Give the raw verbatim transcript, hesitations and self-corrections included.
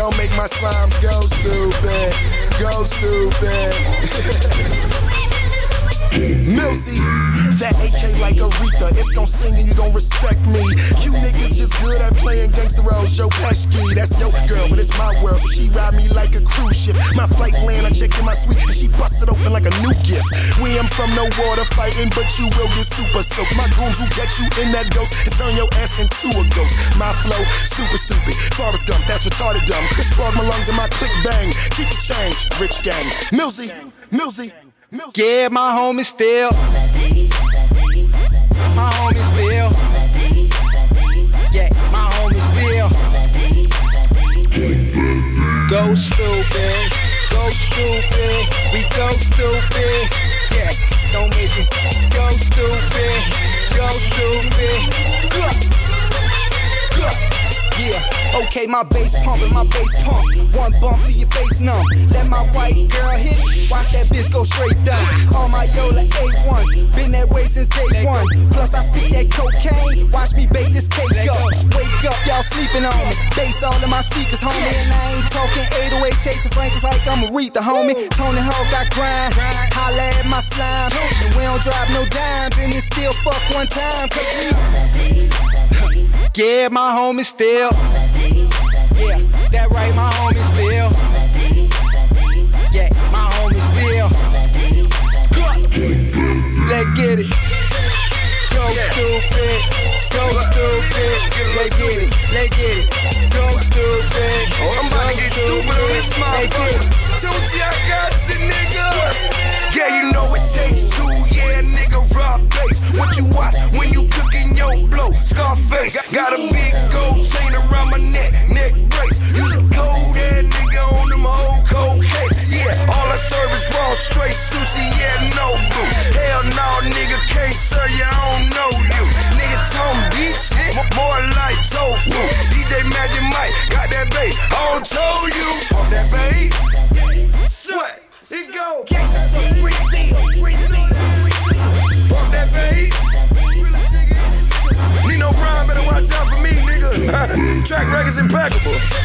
Don't make my slimes go stupid, go stupid. Millsy, that A K like Aretha. It's gon' sing and you gon' respect me. You niggas just good at playing gangster roles. Joe Pesci, that's your girl, but it's my world, so she ride me like a cruise ship. My flight land, I check in my suite, and she bust it open like a new gift. We am from no water fighting, but you will get super soaked. My goons will get you in that ghost and turn your ass into a ghost. My flow, super stupid. Forrest Gump, that's retarded dumb. Kush clog my lungs and my click bang. Keep the change, rich gang. Millsy, Millsy. Yeah, my homie still. My homie still. Yeah, my homie still. Go stupid, go stupid, we go stupid. Yeah, don't make it go stupid, go stupid. Good. Good. Yeah, okay, my bass pumpin', my bass pump. One bump, leave your face numb. Let my white girl hit it, watch that bitch go straight down. All my Yola A one, been that way since day one. Plus I spit that cocaine, watch me bake this cake up. Wake up, y'all sleeping on me. Bass all in my speakers, homie. And I ain't talking eight oh eight chasing Frank, it's like I'm Aretha, homie. Tony Hawk got grind, holla at my slime. And we don't drop no dimes, and it still fuck one time. Cause we yeah, my homie still. Yeah, that right, my homie still. Yeah, my homie still. Let's get it. Go stupid, go stupid. Let's get it, let's get it. Go stupid. Oh, I'm about to get stupid on this motherfucker. Tucci, I got you, nigga. Yeah, you know it takes two, yeah, nigga, raw bass. What you watch when you cooking your blow? Scarface, got, got a big gold chain around my neck, neck brace. You the cold ass nigga on them whole cold case. Yeah, all I serve is raw, straight sushi, yeah, no boo. Hell no, nigga, can't serve you, I don't know you. Nigga, Tom beat shit, more like tofu. D J Magic Mike, got that bass, I don't told you. Pump that bass, what? It go. Pump that bass. Need no rhyme, better watch out for me, nigga. Track record's impeccable.